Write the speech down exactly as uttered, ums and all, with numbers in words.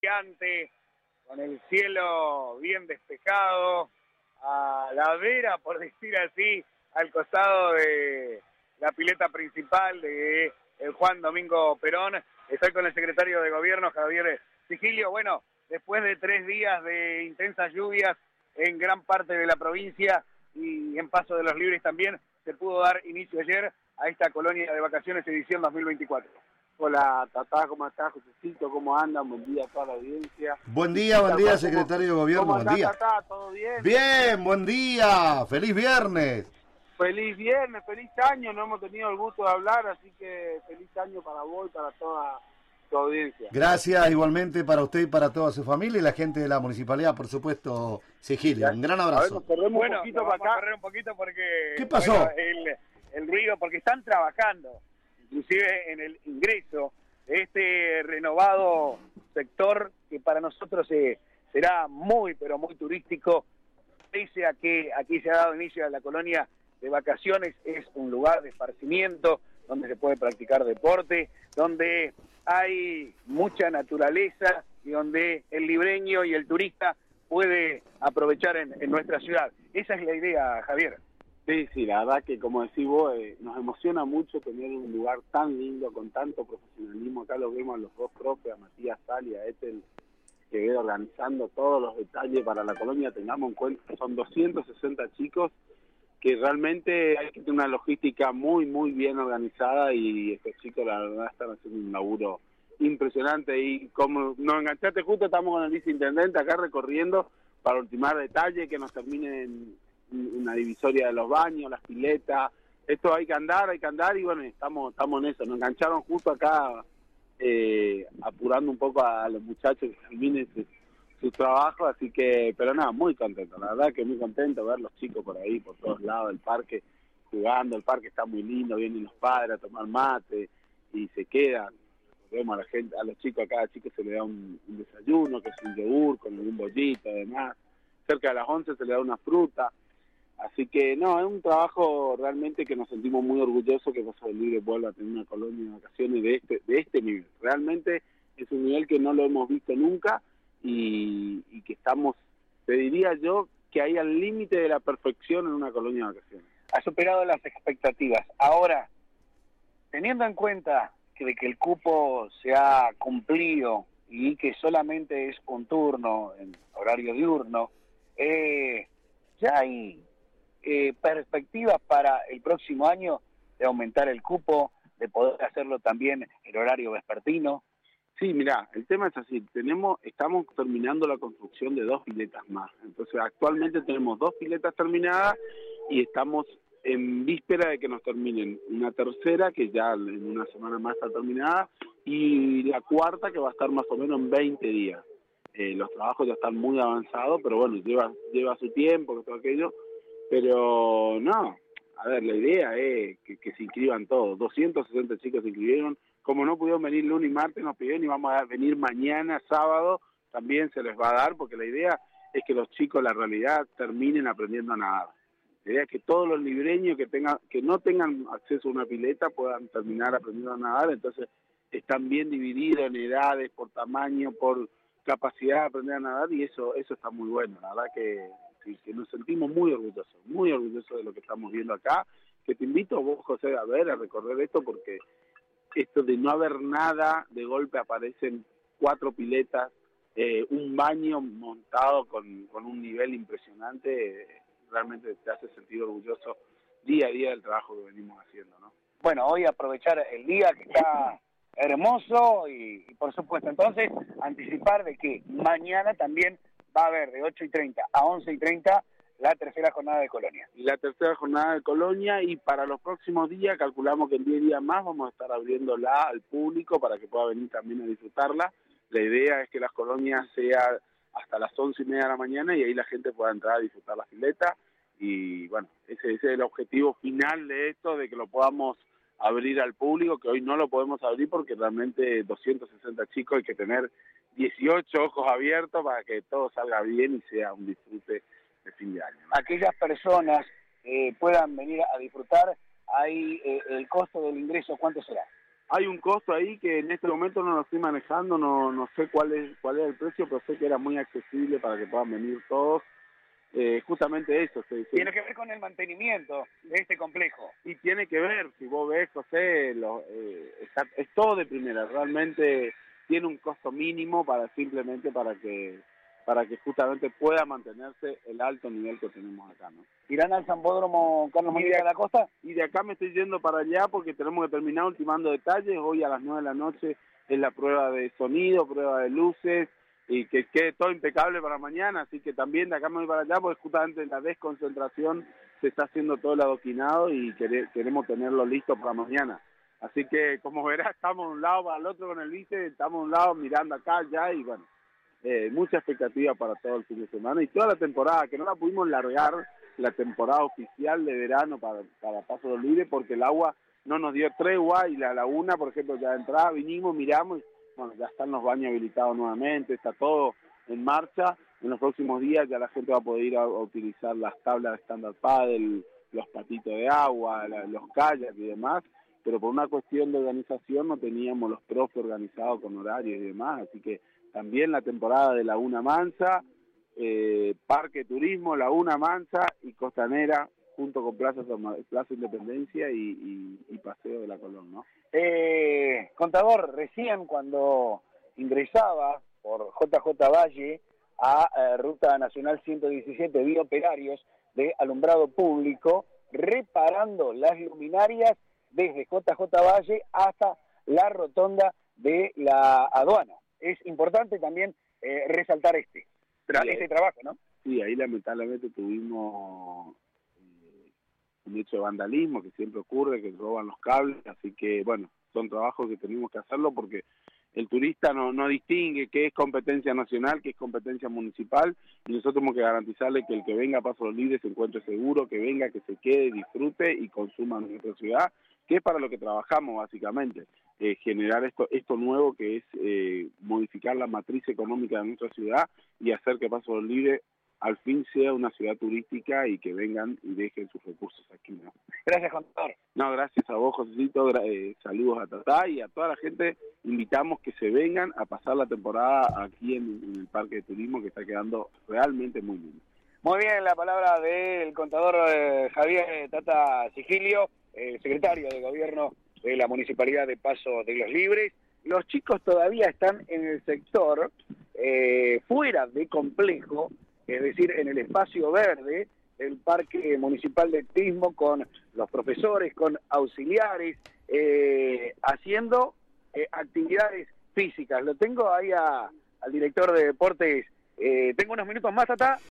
radiante, con el cielo bien despejado, a la vera, por decir así, al costado de la pileta principal de el Juan Domingo Perón. Estoy con el secretario de Gobierno, Javier Sigilio. Bueno, después de tres días de intensas lluvias en gran parte de la provincia y en Paso de los Libres también, se pudo dar inicio ayer a esta colonia de vacaciones edición dos mil veinticuatro. Hola, Tatá, ¿cómo estás? Josecito, ¿cómo andan? Buen día a toda la audiencia. Buen día, buen día, secretario de Gobierno, ¿Cómo buen andás, día. Tatá? ¿Todo bien? Bien, buen día, feliz viernes. Feliz viernes, feliz año, no hemos tenido el gusto de hablar, así que feliz año para vos y para toda tu audiencia. Gracias igualmente para usted y para toda su familia y la gente de la municipalidad, por supuesto, Sigilio. Un gran abrazo. A ver, nos corremos Bueno, un poquito nos para vamos a acá. correr un poquito porque... ¿Qué pasó? Bueno, el, el ruido, porque están trabajando, inclusive en el ingreso de este renovado sector que para nosotros eh, será muy, pero muy turístico, pese a que aquí se ha dado inicio a la colonia de vacaciones. Es un lugar de esparcimiento donde se puede practicar deporte, donde hay mucha naturaleza y donde el libreño y el turista puede aprovechar en, en nuestra ciudad. Esa es la idea, Javier. Sí, sí, la verdad que como decís vos, eh, nos emociona mucho tener un lugar tan lindo, con tanto profesionalismo. Acá lo vemos a los dos profes, a Matías Sal y a Ethel, que viene organizando todos los detalles para la colonia. Tengamos en cuenta que son doscientos sesenta chicos, que realmente hay que tener una logística muy, muy bien organizada, y estos chicos la verdad están haciendo un laburo impresionante. Y como nos enganchaste justo, estamos con el viceintendente acá recorriendo para ultimar detalles, que nos terminen una divisoria de los baños, las piletas. Esto hay que andar, hay que andar y bueno, estamos estamos en eso. Nos engancharon justo acá eh, apurando un poco a los muchachos que terminen su, su trabajo, así que, pero nada, muy contento, la verdad que muy contento ver los chicos por ahí, por todos lados del parque, jugando. El parque está muy lindo, vienen los padres a tomar mate y se quedan. Vemos a la gente, a los chicos, a cada chico se le da un, un desayuno, que es un yogur con algún bollito, además. Cerca de las once se le da una fruta. Así que no, es un trabajo realmente que nos sentimos muy orgullosos que Paso del Libre vuelva a tener una colonia de vacaciones de este de este nivel. Realmente es un nivel que no lo hemos visto nunca y, y que estamos, te diría yo, que hay al límite de la perfección en una colonia de vacaciones. Ha superado las expectativas. Ahora, teniendo en cuenta que, de que el cupo se ha cumplido y que solamente es un turno en horario diurno, eh, ya hay eh, perspectivas para el próximo año de aumentar el cupo, de poder hacerlo también en horario vespertino. Sí, mirá, el tema es así, tenemos, estamos terminando la construcción de dos piletas más. Entonces actualmente tenemos dos piletas terminadas y estamos en víspera de que nos terminen una tercera, que ya en una semana más está terminada, y la cuarta, que va a estar más o menos en veinte días. Eh, los trabajos ya están muy avanzados, pero bueno, lleva lleva su tiempo, todo aquello, pero no, a ver, la idea es que, que se inscriban todos. doscientos sesenta chicos se inscribieron. Como no pudieron venir lunes y martes, nos pidieron y vamos a venir mañana, sábado, también se les va a dar, porque la idea es que los chicos, la realidad, terminen aprendiendo a nadar. La idea es que todos los libreños que tengan, que no tengan acceso a una pileta puedan terminar aprendiendo a nadar. Entonces están bien divididos en edades, por tamaño, por capacidad de aprender a nadar, y eso eso está muy bueno. La verdad que, que, que nos sentimos muy orgullosos, muy orgullosos de lo que estamos viendo acá, que te invito a vos, José, a ver, a recorrer esto, porque esto de no haber nada, de golpe aparecen cuatro piletas, eh, un baño montado con, con un nivel impresionante, eh, realmente te hace sentir orgulloso día a día del trabajo que venimos haciendo, ¿no? Bueno, hoy aprovechar el día que está hermoso y, y por supuesto, entonces, anticipar de que mañana también va a haber de ocho y treinta a once y treinta la tercera jornada de Colonia. La tercera jornada de Colonia, y para los próximos días, calculamos que en diez días más vamos a estar abriéndola al público para que pueda venir también a disfrutarla. La idea es que las colonias sea hasta las once y media de la mañana y ahí la gente pueda entrar a disfrutar la pileta. Y bueno, ese, ese es el objetivo final de esto, de que lo podamos abrir al público, que hoy no lo podemos abrir porque realmente doscientos sesenta chicos, hay que tener dieciocho ojos abiertos para que todo salga bien y sea un disfrute de fin de año, ¿no? Aquellas personas que eh, puedan venir a disfrutar, ahí eh, el costo del ingreso, ¿cuánto será? hay un costo ahí que en este momento no lo estoy manejando, no no sé cuál es cuál es el precio, pero sé que era muy accesible para que puedan venir todos. Eh, justamente eso. Se, se... Tiene que ver con el mantenimiento de este complejo. Y tiene que ver, si vos ves, José, lo, eh, está, es todo de primera, realmente tiene un costo mínimo para simplemente para que para que justamente pueda mantenerse el alto nivel que tenemos acá, ¿no? ¿Irán al Sambódromo Carlos María de la Costa? Y de acá me estoy yendo para allá porque tenemos que terminar ultimando detalles. Hoy a las nueve de la noche es la prueba de sonido, prueba de luces, y que quede todo impecable para mañana, así que también de acá me voy para allá porque justamente en la desconcentración se está haciendo todo el adoquinado y quere, queremos tenerlo listo para mañana. Así que, como verás, estamos de un lado para el otro con el vice, estamos de un lado mirando acá ya y bueno, eh, mucha expectativa para todo el fin de semana y toda la temporada, que no la pudimos largar, la temporada oficial de verano para, para Paso de los Libres porque el agua no nos dio tregua y la laguna, por ejemplo, ya de entrada vinimos, miramos y bueno, ya están los baños habilitados nuevamente, está todo en marcha. En los próximos días ya la gente va a poder ir a, a utilizar las tablas de stand-up paddle, los patitos de agua, la, los kayaks y demás, pero por una cuestión de organización no teníamos los profes organizados con horarios y demás, así que también la temporada de Laguna Mansa, eh, Parque Turismo, Laguna Mansa y Costanera, junto con Plaza, Plaza Independencia y, y, y Paseo de la Colón, ¿no? Eh, contador, recién cuando ingresaba por J J Valle a eh, Ruta Nacional ciento diecisiete, vi operarios de alumbrado público reparando las luminarias desde J J Valle hasta la rotonda de la aduana. Es importante también eh, resaltar este, tra sí, este trabajo, ¿no? Sí, ahí lamentablemente tuvimos eh, un hecho de vandalismo que siempre ocurre, que roban los cables, así que bueno, son trabajos que tenemos que hacerlo porque el turista no, no distingue qué es competencia nacional, qué es competencia municipal, y nosotros tenemos que garantizarle que el que venga a Paso de los Libres se encuentre seguro, que venga, que se quede, disfrute y consuma en nuestra ciudad, que es para lo que trabajamos básicamente, eh, generar esto esto nuevo que es eh, modificar la matriz económica de nuestra ciudad y hacer que Paso de los Libres al fin sea una ciudad turística y que vengan y dejen sus recursos aquí, ¿no? Gracias, contador. No, gracias a vos, Josecito, eh, saludos a Tatá y a toda la gente, invitamos que se vengan a pasar la temporada aquí en, en el Parque de Turismo que está quedando realmente muy lindo. Muy bien, la palabra del contador eh, Javier Tata Sigilio, el secretario de Gobierno de la Municipalidad de Paso de los Libres. Los chicos todavía están en el sector eh, fuera de complejo, es decir, en el espacio verde del Parque Municipal de Turismo, con los profesores, con auxiliares, eh, haciendo eh, actividades físicas. Lo tengo ahí a, al director de deportes. Eh, tengo unos minutos más, Tata.